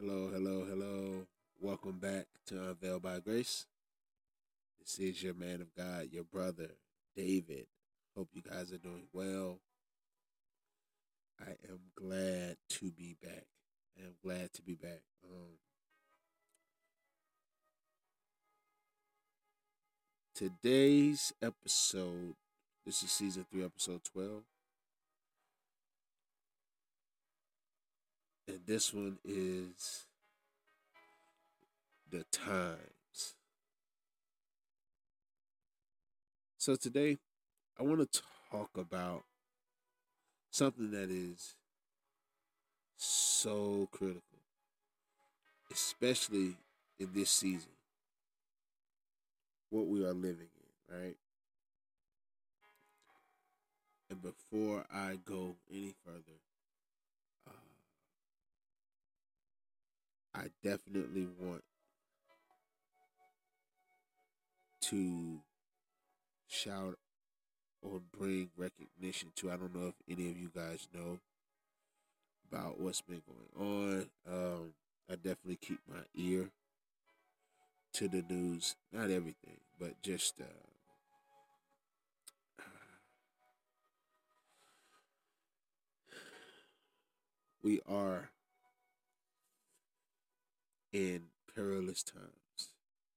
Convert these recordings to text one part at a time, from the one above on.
Hello, hello, hello. Welcome back to Unveiled by Grace. This is your man of God, your brother, David. Hope you guys are doing well. I am glad to be back. I am glad to be back. Today's episode, this is season 3, episode 12. And this one is the times. So today, I want to talk about something that is so critical, especially in this season, what we are living in, right? And before I go any further, uh, I definitely want to shout or bring recognition to. I don't know if any of you guys know about what's been going on. I definitely keep my ear to the news. Not everything, but just we are in perilous times.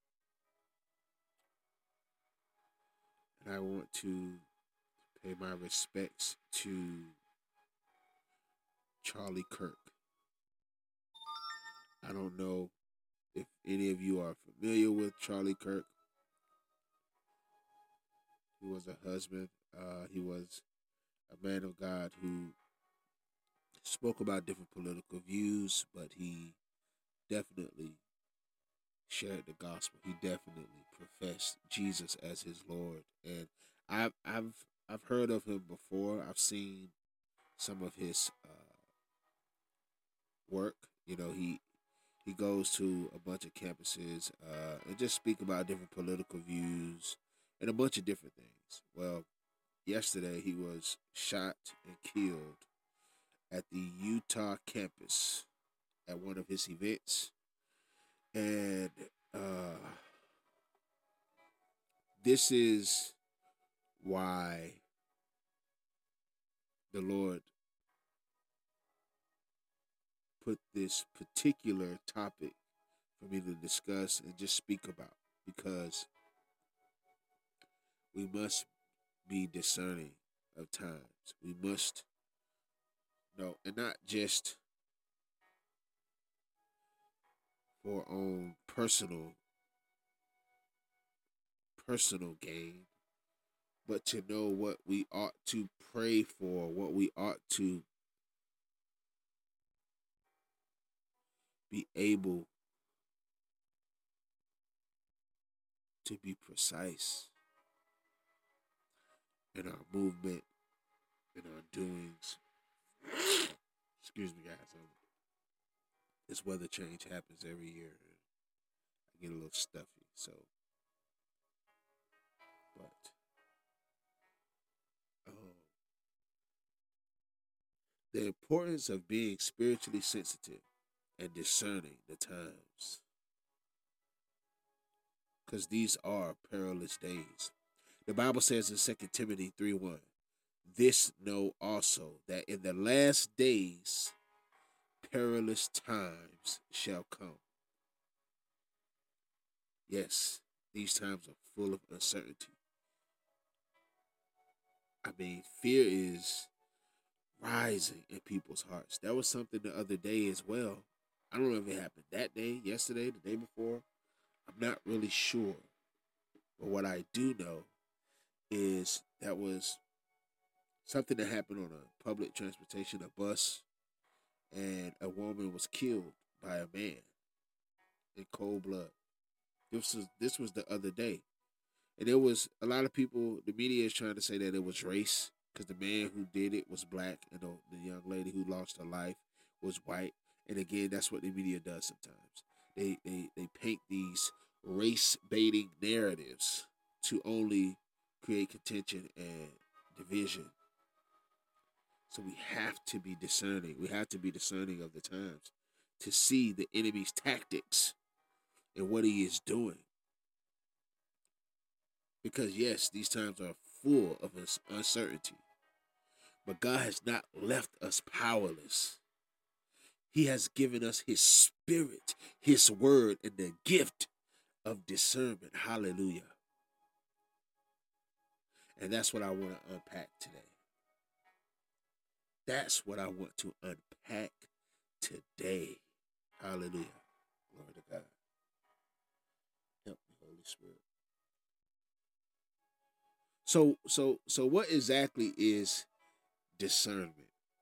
And I want to pay my respects to Charlie Kirk. I don't know if any of you are familiar with Charlie Kirk. He was a husband. He was a man of God who spoke about different political views, but he definitely shared the gospel. He definitely professed Jesus as his Lord, and I've I've I've heard of him before. I've seen some of his work. He goes to a bunch of campuses and just speak about different political views and a bunch of different things. Well, yesterday he was shot and killed at the Utah campus at one of his events. And this is why the Lord put this particular topic for me to discuss and just speak about, because we must be discerning of times. We must know, and not just for our own personal gain, but to know what we ought to pray for, what we ought to be able to be precise in our movement, in our doings. Excuse me, guys. This weather change happens every year. I get a little stuffy, so. But um, the importance of being spiritually sensitive and discerning the times, because these are perilous days. The Bible says in 2 Timothy 3:1, this know also that in the last days perilous times shall come. Yes, these times are full of uncertainty. I mean, fear is rising in people's hearts. That was something the other day as well. I don't know if it happened that day, yesterday, the day before. I'm not really sure. But what I do know is that was something that happened on a public transportation, a bus, and a woman was killed by a man in cold blood. This was the other day. And there was a lot of people, the media is trying to say that it was race, because the man who did it was black and the young lady who lost her life was white. And again, that's what the media does sometimes. They paint these race baiting narratives to only create contention and division. So we have to be discerning. We have to be discerning of the times. to see the enemy's tactics and what he is doing. Because, yes, these times are full of uncertainty. But God has not left us powerless. He has given us his spirit, his word, and the gift of discernment. Hallelujah. And that's what I want to unpack today. That's what I want to unpack today. Hallelujah. Glory to God. Help me, Holy Spirit. So what exactly is discernment?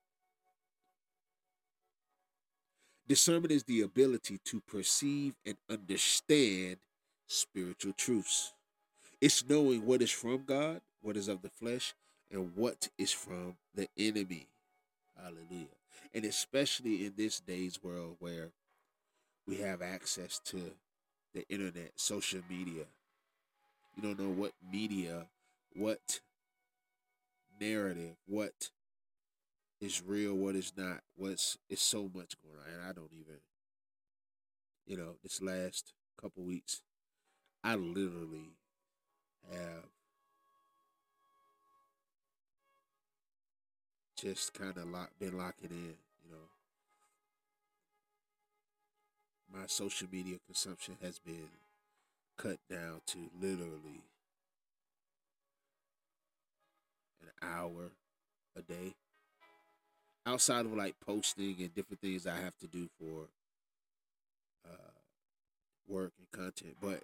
Discernment is the ability to perceive and understand spiritual truths. It's knowing what is from God, what is of the flesh, and what is from the enemy. Hallelujah. And especially in this day's world where we have access to the internet, social media. You don't know what media, what narrative, what is real, what is not. It's so much going on. And I don't even, this last couple weeks, I literally have just kind of been locking in, my social media consumption has been cut down to literally an hour a day. Outside of like posting and different things I have to do for work and content, but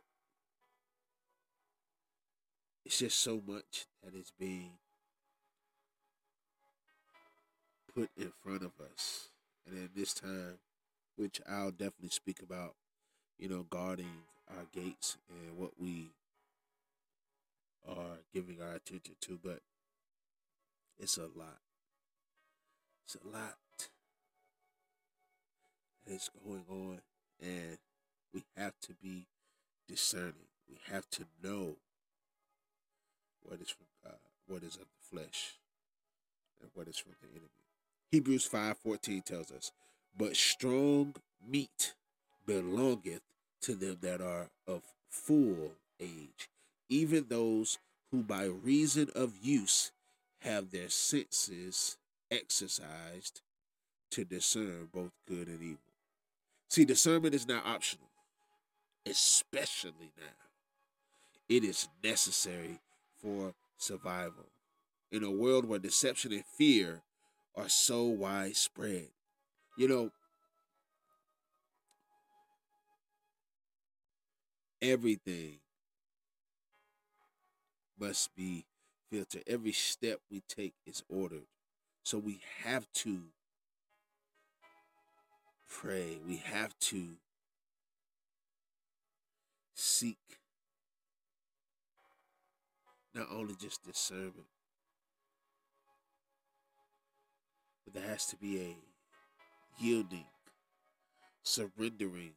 it's just so much that is being put in front of us. And in this time, which I'll definitely speak about, guarding our gates and what we are giving our attention to, but it's a lot. It's a lot that is going on, and we have to be discerning. We have to know what is from God, what is of the flesh, and what is from the enemy. Hebrews 5:14 tells us, "But strong meat belongeth to them that are of full age, even those who by reason of use have their senses exercised to discern both good and evil." See, discernment is not optional, especially now. It is necessary for survival. In a world where deception and fear are so widespread, you know, everything must be filtered. Every step we take is ordered. So we have to pray. We have to seek not only just discernment, but there has to be a yielding, surrendering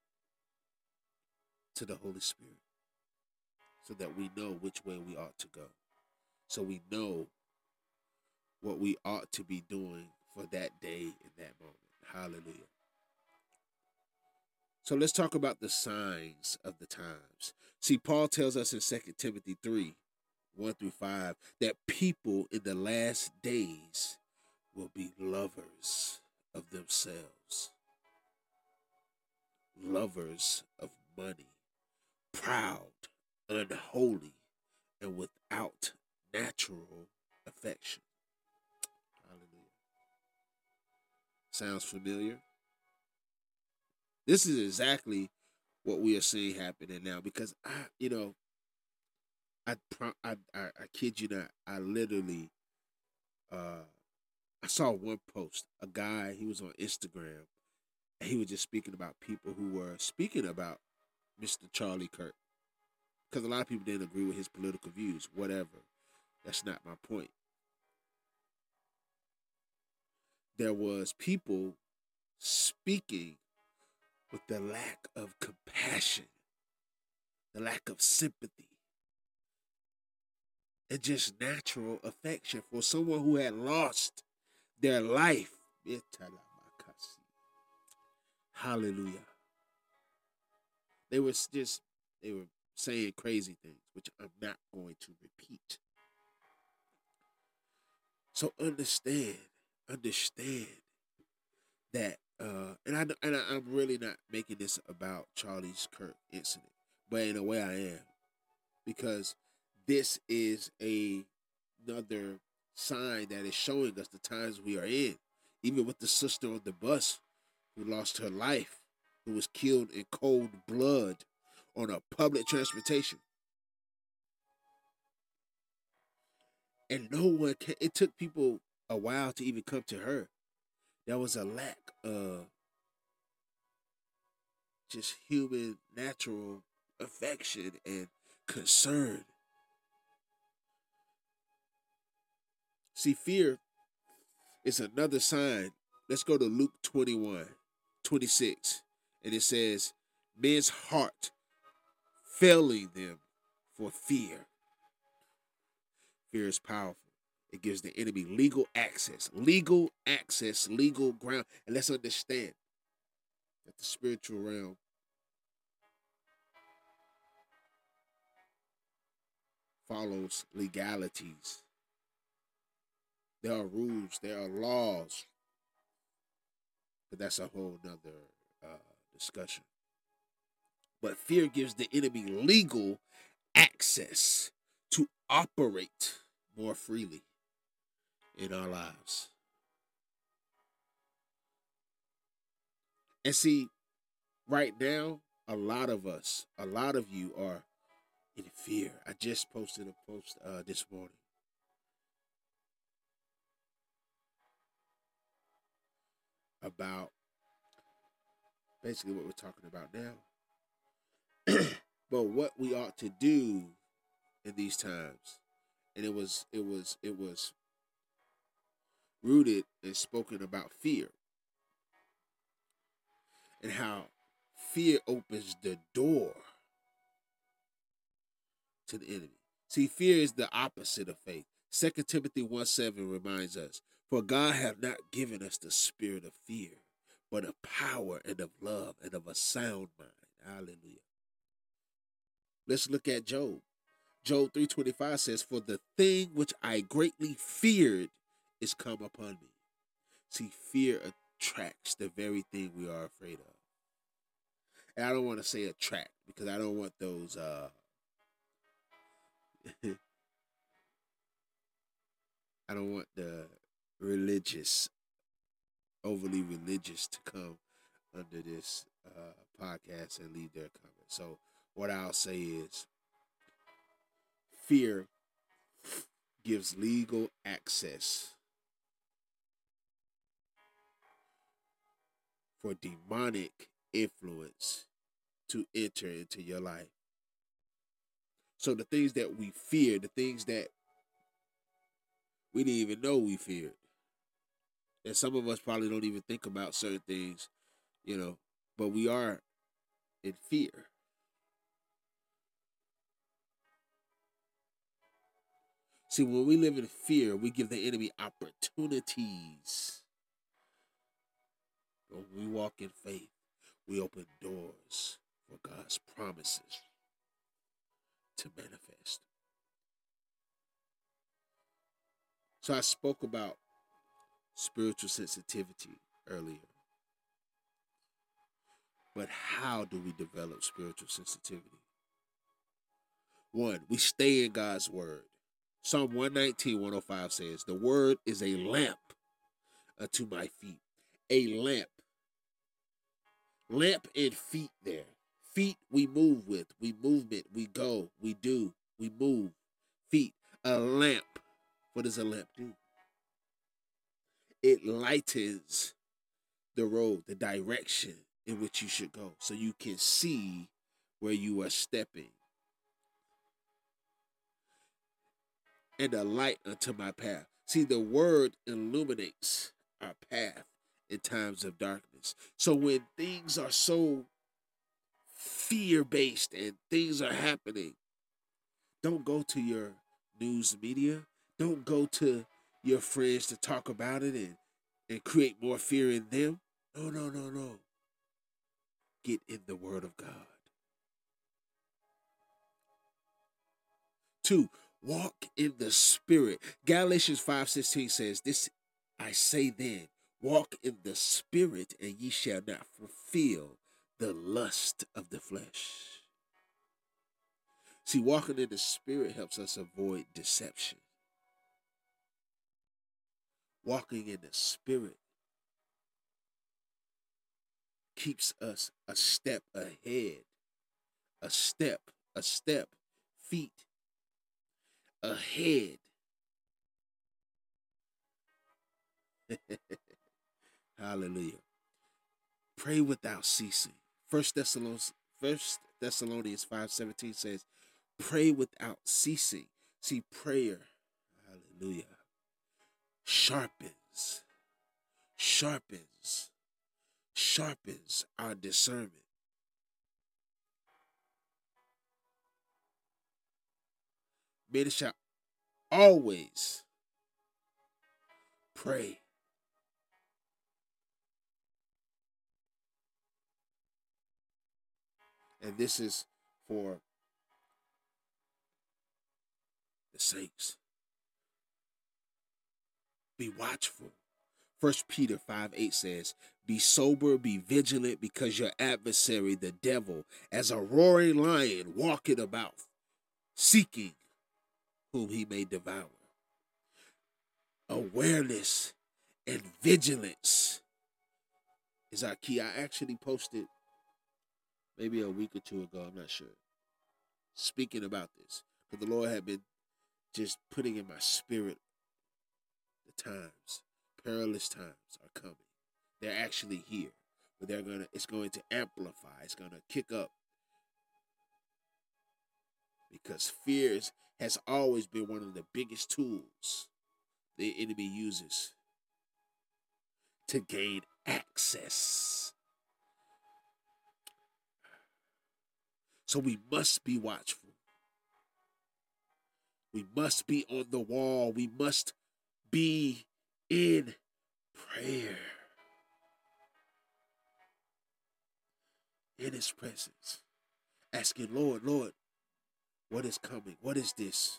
to the Holy Spirit so that we know which way we ought to go. So we know what we ought to be doing for that day and that moment. Hallelujah. So let's talk about the signs of the times. See, Paul tells us in 2 Timothy 3:1-5, that people in the last days will be lovers of themselves, lovers of money, proud, unholy, and without natural affection. Hallelujah. Sounds familiar? This is exactly what we are seeing happening now because I kid you not, I literally I saw one post, a guy, he was on Instagram, and he was just speaking about people who were speaking about Mr. Charlie Kirk. Because a lot of people didn't agree with his political views, whatever. That's not my point. There was people speaking with the lack of compassion, the lack of sympathy, and just natural affection for someone who had lost their life. Hallelujah. They were just they were saying crazy things, which I'm not going to repeat. So understand that, I'm really not making this about Charlie's Kirk incident, but in a way I am, because this is another sign that is showing us the times we are in. Even with the sister on the bus who lost her life, who was killed in cold blood on a public transportation, and no one can. It took people a while to even come to her. There was a lack of just human natural affection and concern. See, fear is another sign. Let's go to Luke 21:26, and it says, men's heart failing them for fear. Fear is powerful. It gives the enemy legal access, legal ground. And let's understand that the spiritual realm follows legalities. There are rules, there are laws, but that's a whole nother discussion. But fear gives the enemy legal access to operate more freely in our lives. And see, right now, a lot of you are in fear. I just posted a post this morning about basically what we're talking about now. But what we ought to do in these times, and it was rooted and spoken about fear, and how fear opens the door to the enemy. See, fear is the opposite of faith. 2 Timothy 1:7 reminds us, for God hath not given us the spirit of fear, but of power and of love and of a sound mind. Hallelujah. Let's look at Job. Job 3:25 says, for the thing which I greatly feared is come upon me. See, fear attracts the very thing we are afraid of. And I don't want to say attract because I don't want those I don't want the religious, overly religious to come under this podcast and leave their comments. So what I'll say is fear gives legal access for demonic influence to enter into your life. So the things that we fear, the things that we didn't even know we feared, and some of us probably don't even think about certain things, you know, but we are in fear. See, when we live in fear, we give the enemy opportunities. When we walk in faith, we open doors for God's promises to manifest. So I spoke about spiritual sensitivity earlier. But how do we develop spiritual sensitivity? One, we stay in God's word. Psalm 119:105 says, the word is a lamp unto my feet. A lamp. Lamp and feet there. Feet we move with. We movement. We go. We do. We move. Feet. A lamp. What does a lamp do? It lightens the road, the direction in which you should go, so you can see where you are stepping. And a light unto my path. See, the word illuminates our path in times of darkness. So when things are so fear based and things are happening, don't go to your news media. Don't go to your friends to talk about it and create more fear in them. No, no, no, no. get in the Word of God. 2, walk in the Spirit. Galatians 5:16 says, "This I say then, walk in the Spirit, and ye shall not fulfill the lust of the flesh." See, walking in the Spirit helps us avoid deception. Walking in the Spirit keeps us a step ahead, a step, feet ahead. Hallelujah. Pray without ceasing. First Thessalonians 5:17 says, pray without ceasing. See, prayer, hallelujah, sharpens, sharpens, sharpens our discernment. Men shall always pray. And this is for the saints. Be watchful. 1 Peter 5:8 says, be sober, be vigilant, because your adversary, the devil, as a roaring lion, walketh about, seeking whom he may devour. Awareness and vigilance is our key. I actually posted maybe a week or two ago, I'm not sure, speaking about this, because the Lord had been just putting in my spirit the times, perilous times are coming. They're actually here, but it's going to amplify. It's going to kick up, because fear has always been one of the biggest tools the enemy uses to gain access. So we must be watchful. We must be on the wall. We must be in prayer, in his presence, asking, Lord, what is coming? What is this?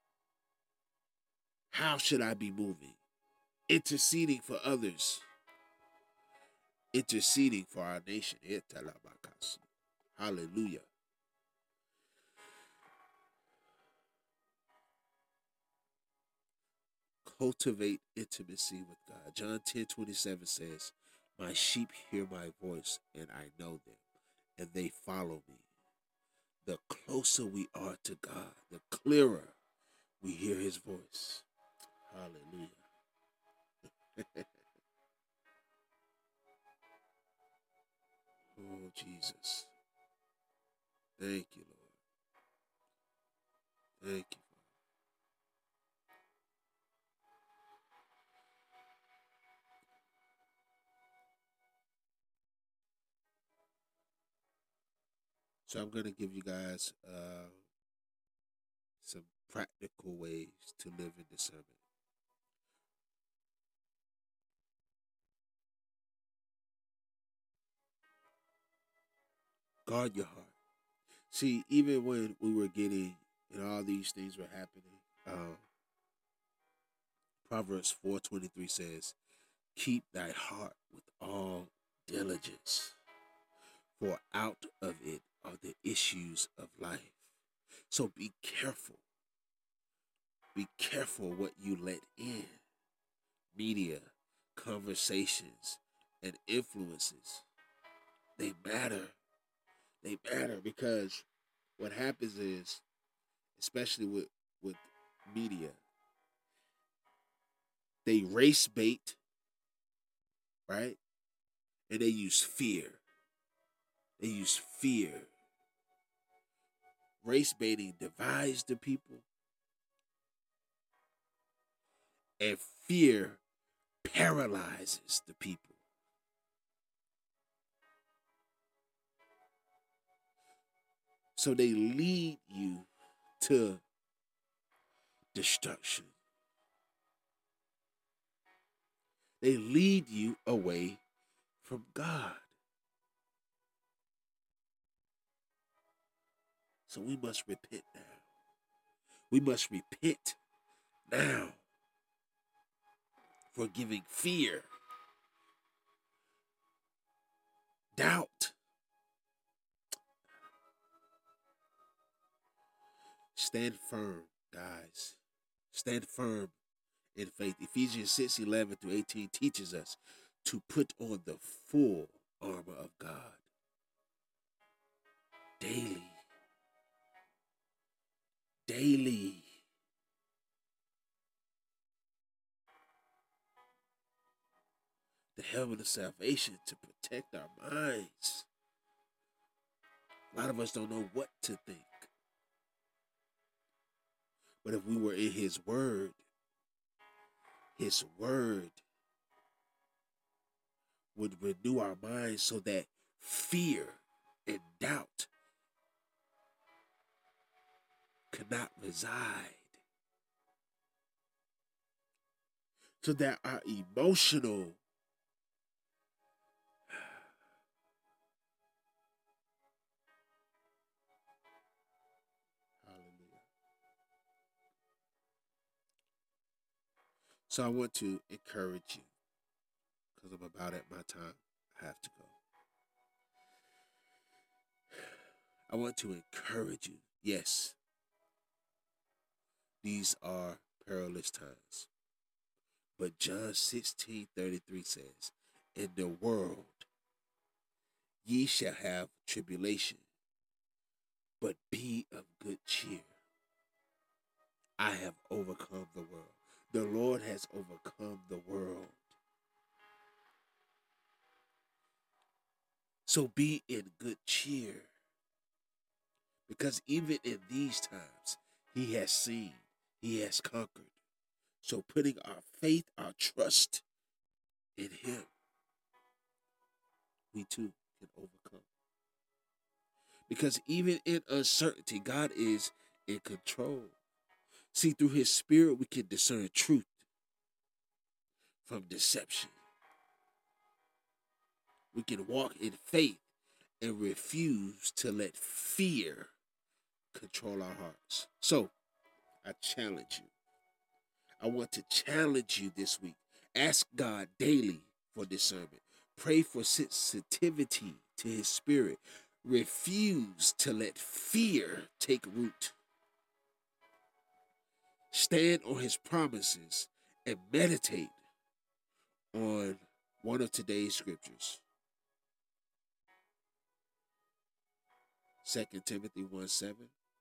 How should I be moving? Interceding for others, interceding for our nation. Hallelujah. Cultivate intimacy with God. John 10:27 says, my sheep hear my voice, and I know them, and they follow me. The closer we are to God, the clearer we hear his voice. Hallelujah. Oh, Jesus. Thank you, Lord. Thank you. So I'm going to give you guys some practical ways to live in discernment. Guard your heart. See, even when we were getting, all these things were happening, Proverbs 4:23 says, keep thy heart with all diligence, for out of it are the issues of life. So be careful. Be careful what you let in. Media, conversations, and influences. They matter. They matter, because what happens is, especially with media, they race bait, right? And they use fear. They use fear. Race baiting divides the people, and fear paralyzes the people. So they lead you to destruction. They lead you away from God. So we must repent now. We must repent now for giving fear, doubt. Stand firm, guys. Stand firm in faith. Ephesians 6:11-18 teaches us to put on the full armor of God daily. Daily. The helmet of salvation to protect our minds. A lot of us don't know what to think. But if we were in His Word would renew our minds so that fear and doubt could not reside. So that our emotional hallelujah. So I want to encourage you, because I'm about at my time. I have to go. I want to encourage you. Yes, these are perilous times. But John 16:33 says, in the world ye shall have tribulation, but be of good cheer. I have overcome the world. The Lord has overcome the world. So be in good cheer. Because even in these times, He has seen, He has conquered. So putting our faith, our trust in Him, we too can overcome. Because even in uncertainty, God is in control. See, through His Spirit, we can discern truth from deception. We can walk in faith and refuse to let fear control our hearts. So, I challenge you. I want to challenge you this week. Ask God daily for discernment. Pray for sensitivity to His Spirit. Refuse to let fear take root. Stand on His promises and meditate on one of today's scriptures. 2 Timothy 1:7.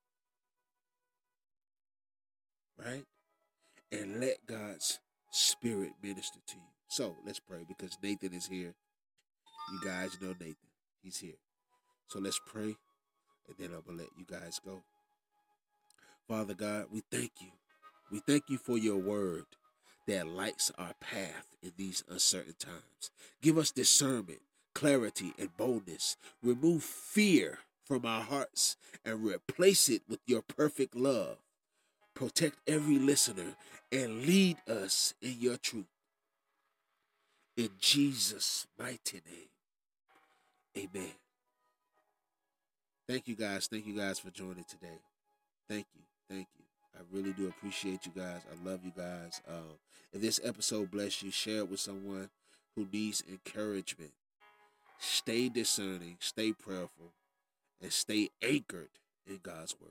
Right? And let God's Spirit minister to you. So let's pray, because Nathan is here. You guys know Nathan. He's here. So let's pray, and then I'm going to let you guys go. Father God, we thank you. We thank you for your word that lights our path in these uncertain times. Give us discernment, clarity, and boldness. Remove fear from our hearts and replace it with your perfect love. Protect every listener and lead us in your truth. In Jesus' mighty name, amen. Thank you guys. Thank you guys for joining today. Thank you. Thank you. I really do appreciate you guys. I love you guys. If this episode blessed you, share it with someone who needs encouragement. Stay discerning, stay prayerful, and stay anchored in God's word.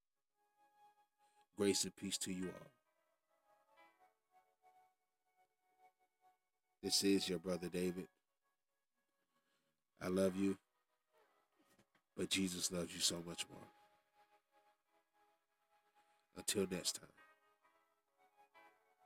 Grace and peace to you all. This is your brother David. I love you, but Jesus loves you so much more. Until next time.